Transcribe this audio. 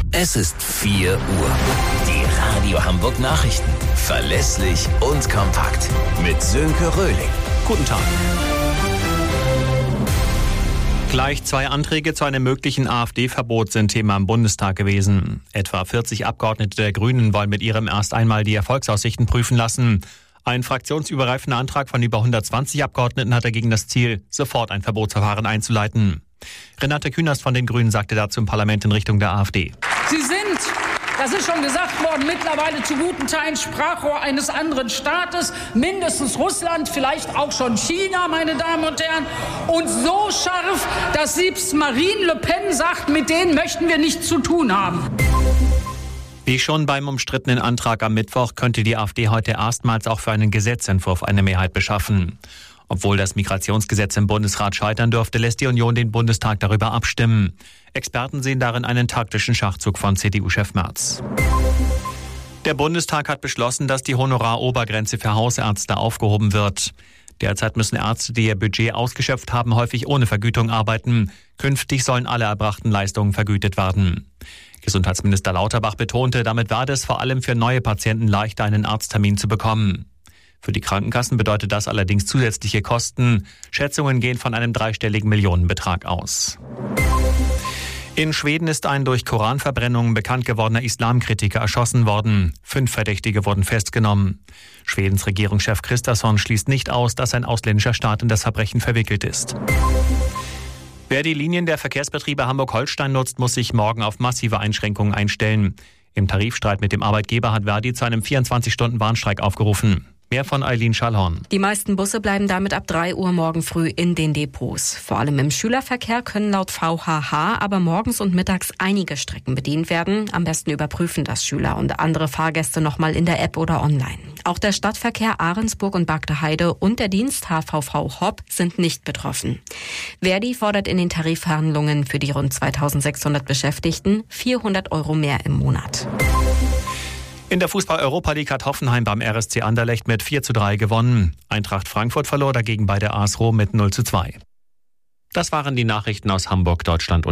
Es ist 4 Uhr. Die Radio Hamburg Nachrichten. Verlässlich und kompakt. Mit Sönke Röhling. Guten Tag. Gleich 2 Anträge zu einem möglichen AfD-Verbot sind Thema im Bundestag gewesen. Etwa 40 Abgeordnete der Grünen wollen mit ihrem erst einmal die Erfolgsaussichten prüfen lassen. Ein fraktionsübergreifender Antrag von über 120 Abgeordneten hat dagegen das Ziel, sofort ein Verbotsverfahren einzuleiten. Renate Künast von den Grünen sagte dazu im Parlament in Richtung der AfD. Sie sind, das ist schon gesagt worden, mittlerweile zu guten Teilen Sprachrohr eines anderen Staates, mindestens Russland, vielleicht auch schon China, meine Damen und Herren. Und so scharf, dass selbst Marine Le Pen sagt, mit denen möchten wir nichts zu tun haben. Wie schon beim umstrittenen Antrag am Mittwoch könnte die AfD heute erstmals auch für einen Gesetzentwurf eine Mehrheit beschaffen. Obwohl das Migrationsgesetz im Bundesrat scheitern dürfte, lässt die Union den Bundestag darüber abstimmen. Experten sehen darin einen taktischen Schachzug von CDU-Chef Merz. Der Bundestag hat beschlossen, dass die Honorarobergrenze für Hausärzte aufgehoben wird. Derzeit müssen Ärzte, die ihr Budget ausgeschöpft haben, häufig ohne Vergütung arbeiten. Künftig sollen alle erbrachten Leistungen vergütet werden. Gesundheitsminister Lauterbach betonte, damit werde es vor allem für neue Patienten leichter, einen Arzttermin zu bekommen. Für die Krankenkassen bedeutet das allerdings zusätzliche Kosten. Schätzungen gehen von einem 3-stelligen Millionenbetrag aus. In Schweden ist ein durch Koranverbrennungen bekannt gewordener Islamkritiker erschossen worden. 5 Verdächtige wurden festgenommen. Schwedens Regierungschef Kristersson schließt nicht aus, dass ein ausländischer Staat in das Verbrechen verwickelt ist. Wer die Linien der Verkehrsbetriebe Hamburg-Holstein nutzt, muss sich morgen auf massive Einschränkungen einstellen. Im Tarifstreit mit dem Arbeitgeber hat Verdi zu einem 24-Stunden-Warnstreik aufgerufen. Mehr von Eileen Schallhorn. Die meisten Busse bleiben damit ab 3 Uhr morgen früh in den Depots. Vor allem im Schülerverkehr können laut VHH aber morgens und mittags einige Strecken bedient werden. Am besten überprüfen das Schüler und andere Fahrgäste nochmal in der App oder online. Auch der Stadtverkehr Ahrensburg und Bagdeheide und der Dienst HVV Hopp sind nicht betroffen. Verdi fordert in den Tarifverhandlungen für die rund 2600 Beschäftigten 400 € mehr im Monat. In der Fußball-Europa League hat Hoffenheim beim RSC Anderlecht mit 4:3 gewonnen. Eintracht Frankfurt verlor dagegen bei der AS Rom mit 0:2. Das waren die Nachrichten aus Hamburg, Deutschland und